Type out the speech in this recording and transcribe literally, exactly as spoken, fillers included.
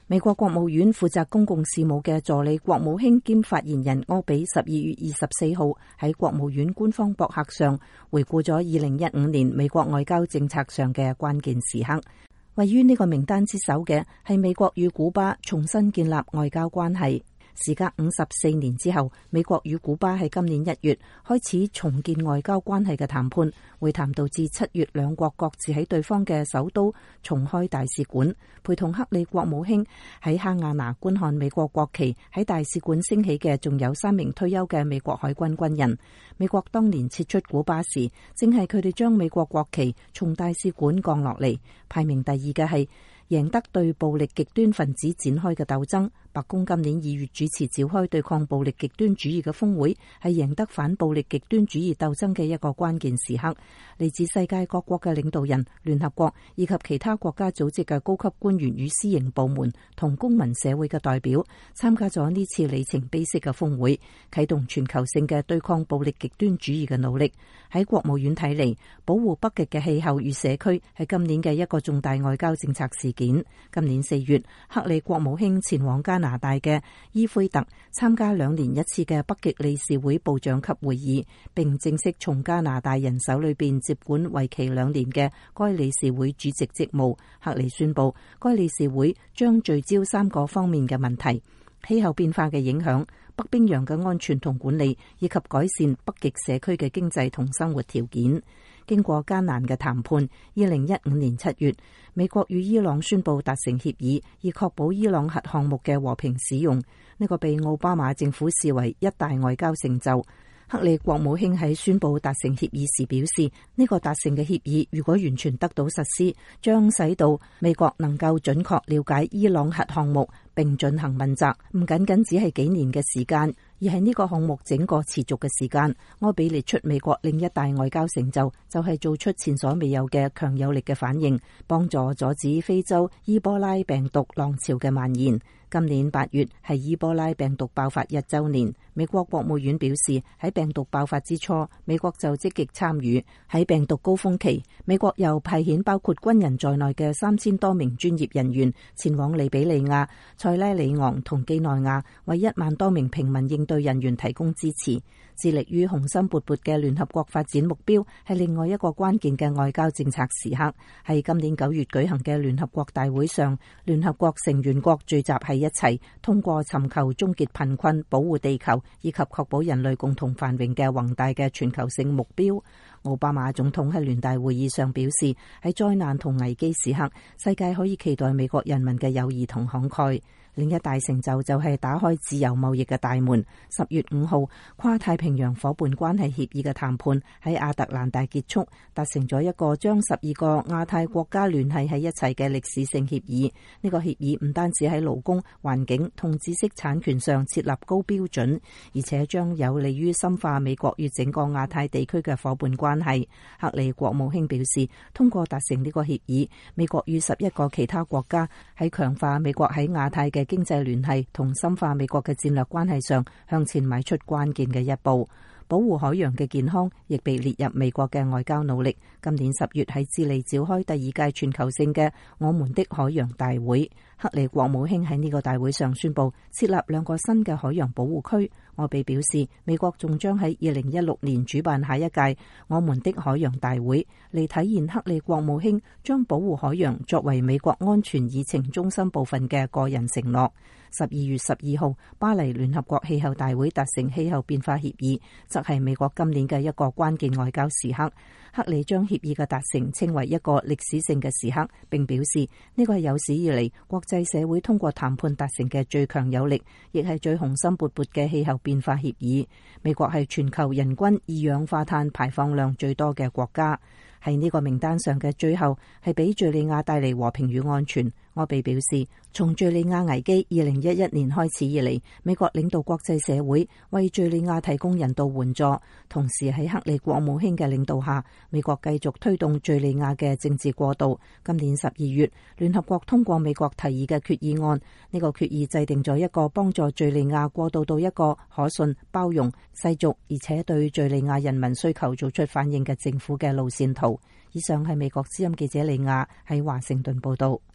美國國務院負責公共事務嘅助理國務卿兼發言人柯比十二月二十四號喺國務院官方博客上回顧咗二零一五年美國外交政策上嘅關鍵時刻。位於呢個名單之首嘅係美國與古巴重新建立外交關係。時隔五十四年之後，美國與古巴喺今年一月開始重建外交關係嘅談判，會談導致七月兩國各自喺對方嘅首都重開大使館，陪同克里國務卿喺哈瓦那觀看美國國旗喺大使館升起嘅，仲有三名退休嘅美國海軍軍人。美國當年撤出古巴時，正係佢哋將美國國旗從大使館降落嚟。排名第二嘅係贏得對暴力極端分子展開嘅鬥爭。白宮今年二月主持召開對抗暴力極端主義嘅峰會，係贏得反暴力極端主義鬥爭嘅一個關鍵時刻。嚟自世界各國嘅領導人、聯合國以及其他國家組織嘅高級官員與私營部門同公民社會嘅代表參加咗呢次里程碑式嘅峰會，啟動全球性嘅對抗暴力極端主義嘅努力。喺國務院睇嚟，保護北極嘅氣候與社區係今年嘅一個重大外交政策事件。今年四月，克里國務卿前往加拿大嘅伊菲特參加兩年一次嘅北極理事會部長級會議，並正式從加拿大人手裏邊接管為期兩年嘅該理事會主席職務。克里宣布，該理事會將聚焦三個方面嘅問題：氣候變化嘅影響、北冰洋嘅安全同管理，以及改善北極社區嘅經濟同生活條件。經過艱難嘅談判，二零一五年七月，美國與伊朗宣布達成協議，以確保伊朗核項目嘅和平使用。呢個被奧巴馬政府視為一大外交成就。克里國務卿喺宣布達成協議時表示，呢個達成嘅協議如果完全得到實施，將使到美國能夠準確了解伊朗核項目並進行問責，唔僅僅只係幾年嘅時間，而係呢個項目整個持續嘅時間。柯比列出美國另一大外交成就，就係做出前所未有嘅強有力嘅反應，幫助阻止非洲伊波拉病毒浪潮嘅蔓延。今年八月係伊波拉病毒爆發一週年，美國國務院表示，喺病毒爆發之初，美國就積極參與。喺病毒高峰期，美國又派遣包括軍人在內嘅三千多名專業人員前往利比里亞、塞拉利昂同幾內亞，為一萬多名平民應對人員提供支持。致力於雄心勃勃嘅聯合國發展目標係另外一個關鍵嘅外交政策時刻。喺今年九月舉行嘅聯合國大會上，聯合國成員國聚集喺一齊，通過尋求終結貧困、保護地球以及確保人類共同繁榮嘅宏大嘅全球性目標。奧巴馬總統喺聯大會議上表示，喺災難同危機時刻，世界可以期待美國人民嘅友誼同慷慨。另一大成就就係打開自由貿易嘅大門。十月五號，跨太平洋夥伴關係協議嘅談判喺亞特蘭大結束，達成咗一個將十二個亞太國家聯繫喺一齊嘅歷史性協議。呢個協議唔單止喺勞工、環境同知識產權上設立高標準，而且將有利於深化美國與整個亞太地區嘅夥伴關係。克里國務卿表示，通過達成呢個協議，美國與十一個其他國家喺強化美國喺亞太嘅經濟聯繫同深化美國嘅戰略關係上向前邁出關鍵嘅一步。保護海洋嘅健康亦被列入美國嘅外交努力。今年十月喺智利召開第二屆全球性嘅我們的海洋大會，克里國務卿喺呢個大會上宣布設立兩個新嘅海洋保護區。我被表示，美國仲將喺二零一六年主辦下一屆我們的海洋大會，嚟體現克里國務卿將保護海洋作為美國安全議程中心部分嘅個人承諾。十二月十二號，巴黎聯合國氣候大會達成氣候變化協議，則係美國今年嘅一個關鍵外交時刻。克里將協議嘅達成稱為一個歷史性嘅時刻，並表示呢個係有史以嚟國際社會通過談判達成嘅最強有力，亦係最雄心勃勃嘅氣候變化協議。美國係全球人均二氧化碳排放量最多嘅國家，喺呢個名單上嘅最後係俾敘利亞帶嚟和平與安全。柯比表示，從敘利亞危機二零一一年開始以嚟，美國領導國際社會為敘利亞提供人道援助，同時喺克里國務卿嘅領導下，美國繼續推動敘利亞嘅政治過渡。今年十二月，聯合國通過美國提議嘅決議案，呢個決議制定咗一個幫助敘利亞過渡到一個可信、包容、世俗而且對敘利亞人民需求做出反應嘅政府嘅路線圖。以上係美國之音記者李亞喺華盛頓報道。